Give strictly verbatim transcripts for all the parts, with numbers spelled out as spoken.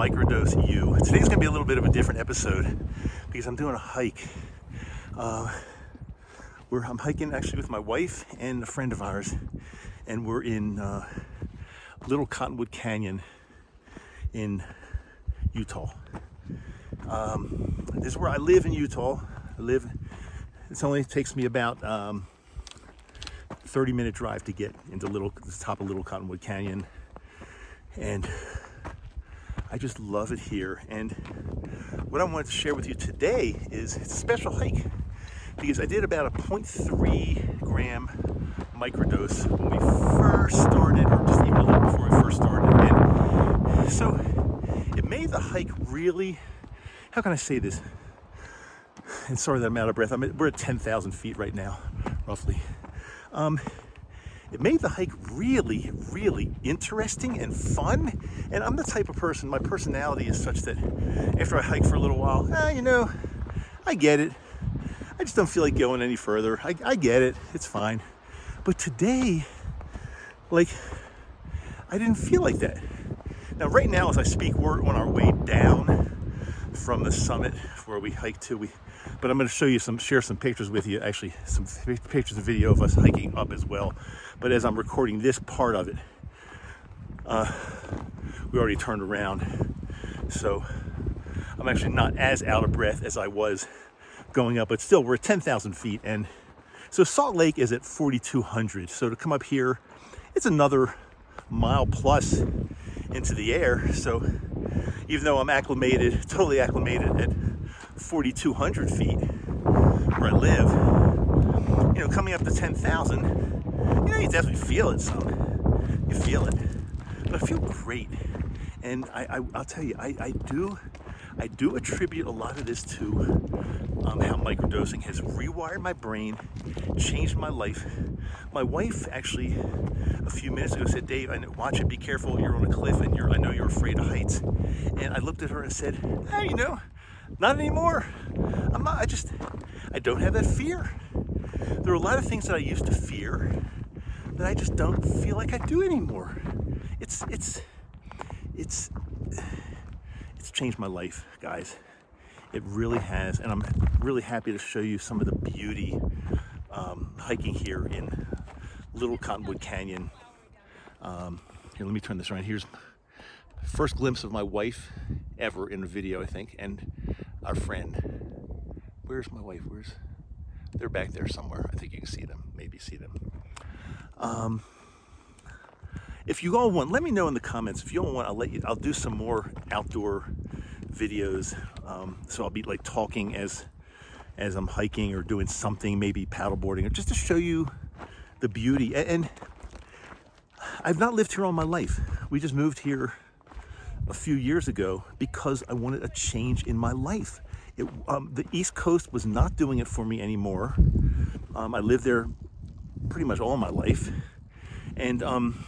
Microdose U. Today's gonna be a little bit of a different episode because I'm doing a hike. Uh, we're, I'm hiking actually with my wife and a friend of ours, and we're in uh, Little Cottonwood Canyon in Utah. Um, this is where I live in Utah. I live, it only takes me about um, thirty minute drive to get into little, the top of Little Cottonwood Canyon. And I just love it here. And what I wanted to share with you today is it's a special hike because I did about a zero point three gram microdose when we first started, or just even a little before we first started. And so it made the hike really, how can I say this? And sorry that I'm out of breath. I'm at, we're at ten thousand feet right now, roughly. Um, It made the hike really, really interesting and fun. And I'm the type of person, my personality is such that after I hike for a little while, eh, you know, I get it. I just don't feel like going any further. I, I get it, it's fine. But today, like, I didn't feel like that. Now, right now, as I speak, we're on our way down from the summit where we hiked to. We, but I'm going to show you some, share some pictures with you, actually some pictures and video of us hiking up as well. But as I'm recording this part of it, uh, we already turned around. So I'm actually not as out of breath as I was going up, but still we're at ten thousand feet. And so Salt Lake is at forty-two hundred. So to come up here, it's another mile plus into the air. So even though I'm acclimated, totally acclimated at forty-two hundred feet where I live, you know, coming up to ten thousand, you know, you definitely feel it some. You feel it. But I feel great. And I, I, I'll tell you, I, I do I do attribute a lot of this to um, how microdosing has rewired my brain, changed my life. My wife actually, a few minutes ago, said, Dave, I know, watch it, be careful, you're on a cliff and you're, I know you're afraid of heights. And I looked at her and said, hey, you know, not anymore. I'm not, I just, I don't have that fear. There are a lot of things that I used to fear that I just don't feel like I do anymore. It's, it's, it's, it's changed my life, guys. It really has, and I'm really happy to show you some of the beauty um, hiking here in Little Cottonwood Canyon. Um, here, let me turn this around. Here's first glimpse of my wife ever in a video, I think, and our friend. Where's my wife? Where's? They're back there somewhere. I think you can see them. Maybe see them. Um, if you all want, let me know in the comments. If you all want, I'll let you. I'll do some more outdoor videos. Um, so I'll be like talking as as I'm hiking or doing something, maybe paddleboarding, or just to show you the beauty. And I've not lived here all my life. We just moved here a few years ago because I wanted a change in my life. It, um, the East Coast was not doing it for me anymore. Um, I lived there pretty much all my life, and um,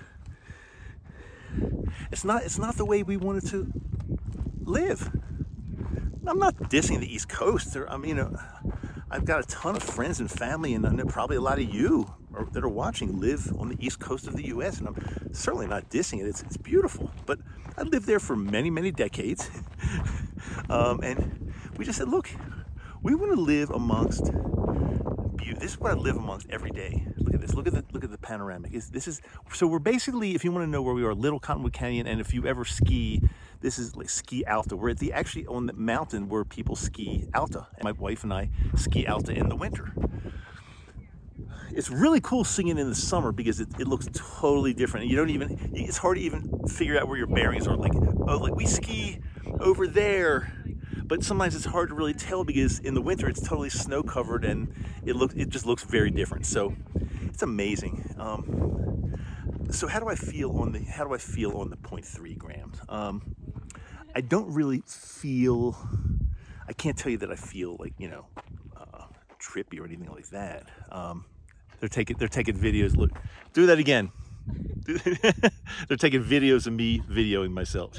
it's not it's not the way we wanted to live. I'm not dissing the East Coast. There, I mean, you know, I've got a ton of friends and family, and I know probably a lot of you are, that are watching live on the East Coast of the U S, and I'm certainly not dissing it. It's, it's beautiful, but I lived there for many, many decades, um, and we just said, look, we want to live amongst beauty. This is what I live amongst every day. Look at this. Look at the look at the panoramic. It's, this is so we're basically, if you want to know where we are, Little Cottonwood Canyon, and if you ever ski, this is like Ski Alta. We're at the actually on the mountain where people ski Alta. And my wife and I ski Alta in the winter. It's really cool singing in the summer because it, it looks totally different. You don't even, it's hard to even figure out where your bearings are. Like, oh, like we ski over there, but sometimes it's hard to really tell because in the winter it's totally snow covered and it looks, it just looks very different. So it's amazing. Um, so how do I feel on the, how do I feel on the zero point three grams? Um, I don't really feel, I can't tell you that I feel like, you know, uh, trippy or anything like that. Um, They're taking they're taking videos. Look, do that again. They're taking videos of me videoing myself.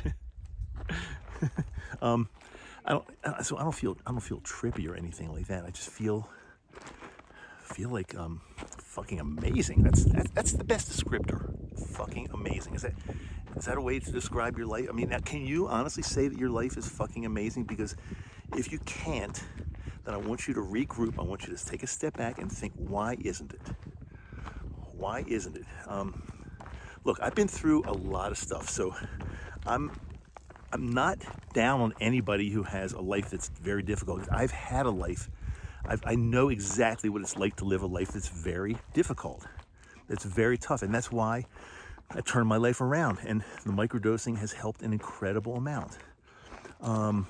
um, I don't. So I don't feel I don't feel trippy or anything like that. I just feel feel like um, fucking amazing. That's that's that's the best descriptor. Fucking amazing. Is that Is that a way to describe your life? I mean, now, can you honestly say that your life is fucking amazing? Because if you can't, then I want you to regroup. I want you to take a step back and think, why isn't it? Why isn't it? Um, look, I've been through a lot of stuff, so I'm I'm not down on anybody who has a life that's very difficult. I've had a life. I've, I know exactly what it's like to live a life that's very difficult. It's very tough, and that's why I turned my life around, and the microdosing has helped an incredible amount. Um,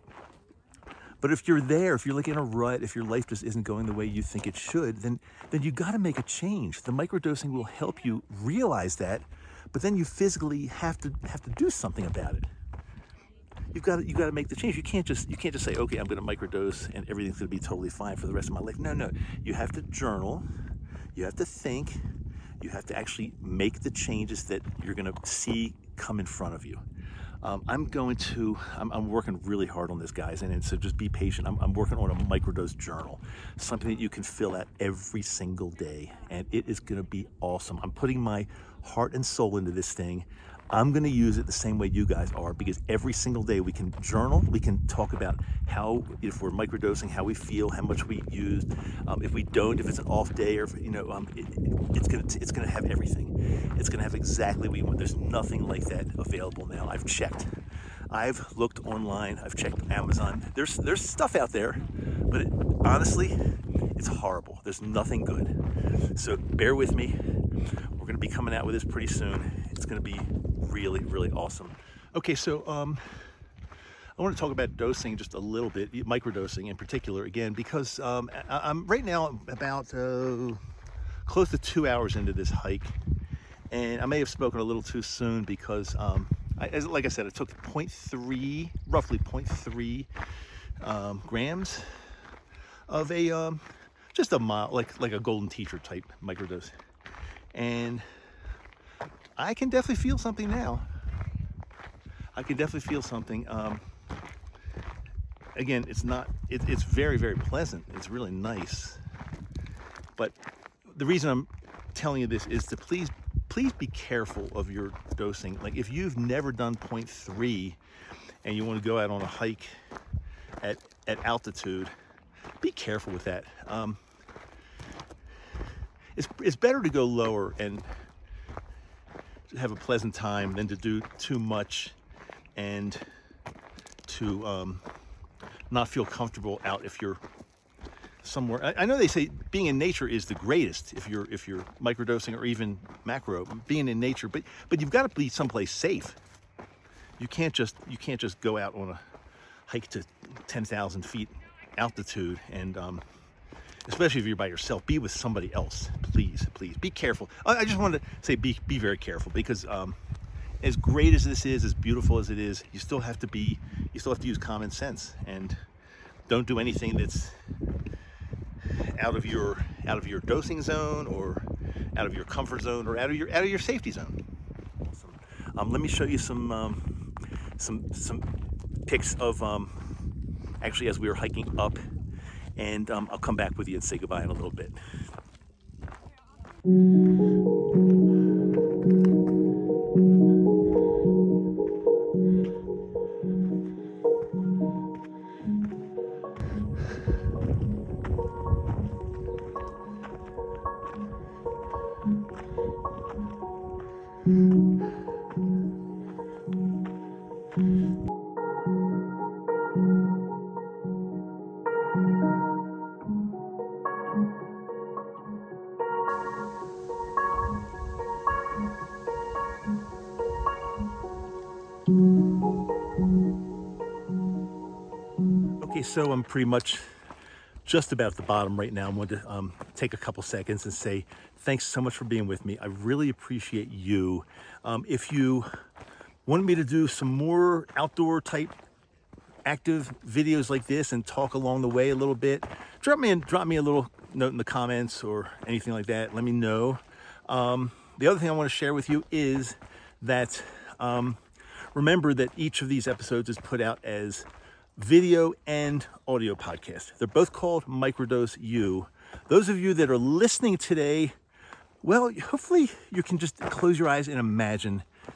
but if you're there, if you're like in a rut, if your life just isn't going the way you think it should, then then you got to make a change. The microdosing will help you realize that, but then you physically have to have to do something about it. You've got to, you got to make the change. You can't just you can't just say, okay, I'm going to microdose and everything's going to be totally fine for the rest of my life. No, no. You have to journal. You have to think. You have to actually make the changes that you're going to see come in front of you. Um, I'm going to, I'm, I'm working really hard on this, guys, and, and so just be patient. I'm, I'm working on a microdose journal, something that you can fill out every single day, and it is going to be awesome. I'm putting my heart and soul into this thing. I'm going to use it the same way you guys are, because every single day we can journal, we can talk about how, if we're microdosing, how we feel, how much we used. Um, if we don't, if it's an off day, or if, you know, um, it, it's going to it's going to have everything. It's going to have exactly what you want. There's nothing like that available now. I've checked. I've looked online. I've checked Amazon. There's there's stuff out there, but it, honestly, it's horrible. There's nothing good. So bear with me. We're going to be coming out with this pretty soon. It's going to be really, really awesome. Okay, so um, I want to talk about dosing just a little bit, microdosing in particular, again, because um, I, I'm right now about uh, close to two hours into this hike, and I may have spoken a little too soon because, um, I, as, like I said, I took zero point three, roughly zero point three um, grams of a um, just a mild, like like a golden teacher type microdose, and I can definitely feel something now. I can definitely feel something. Um, again, it's not, it, it's very, very pleasant. It's really nice. But the reason I'm telling you this is to please, please be careful of your dosing. Like if you've never done zero point three and you want to go out on a hike at, at altitude, be careful with that. Um, it's, it's better to go lower and have a pleasant time than to do too much and to um, not feel comfortable out if you're somewhere. I, I know they say being in nature is the greatest if you're if you're microdosing or even macro, being in nature, but but you've got to be someplace safe. You can't just you can't just go out on a hike to ten thousand feet altitude, and um, especially if you're by yourself, be with somebody else. Please, please be careful. I just wanted to say be be very careful, because um, as great as this is, as beautiful as it is, you still have to be, you still have to use common sense, and don't do anything that's out of your out of your dosing zone, or out of your comfort zone, or out of your out of your safety zone. Awesome. Um, let me show you some um, some some pics of um, actually as we were hiking up. And um, I'll come back with you and say goodbye in a little bit. Okay, so I'm pretty much just about at the bottom right now. I want to um, take a couple seconds and say thanks so much for being with me. I really appreciate you. Um, if you wanted me to do some more outdoor type active videos like this and talk along the way a little bit, drop me and drop me a little note in the comments or anything like that. Let me know. Um, the other thing I want to share with you is that um, remember that each of these episodes is put out as video and audio podcast. They're both called Microdose U. Those of you that are listening today, well, hopefully you can just close your eyes and imagine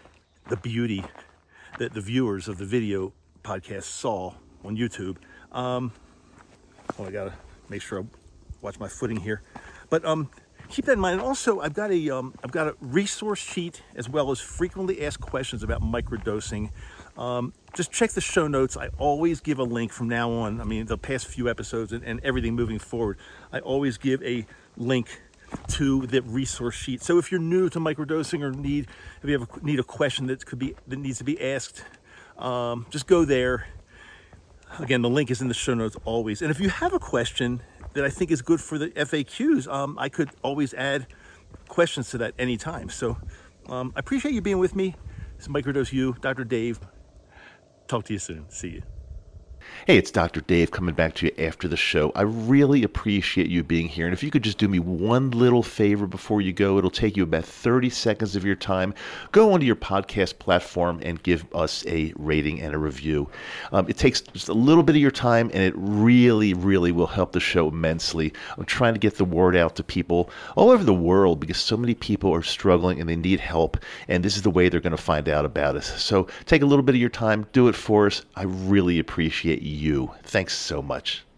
the beauty that the viewers of the video podcast saw on YouTube. Um, oh, I gotta make sure I watch my footing here. But um, keep that in mind. And also, I've got a um, I've got a resource sheet as well as frequently asked questions about microdosing. Um, just check the show notes. I always give a link from now on. I mean, the past few episodes and, and everything moving forward, I always give a link to the resource sheet. So if you're new to microdosing or need, if you have a, need a question that could be that needs to be asked, um, just go there. Again, the link is in the show notes always. And if you have a question that I think is good for the F A Qs, um, I could always add questions to that anytime. So um, I appreciate you being with me. This is Microdose U, Doctor Dave. Talk to you soon. See you. Hey, it's Doctor Dave coming back to you after the show. I really appreciate you being here. And if you could just do me one little favor before you go, it'll take you about thirty seconds of your time. Go onto your podcast platform and give us a rating and a review. Um, it takes just a little bit of your time, and it really, really will help the show immensely. I'm trying to get the word out to people all over the world because so many people are struggling and they need help, and this is the way they're going to find out about us. So take a little bit of your time, do it for us. I really appreciate you. Thanks so much.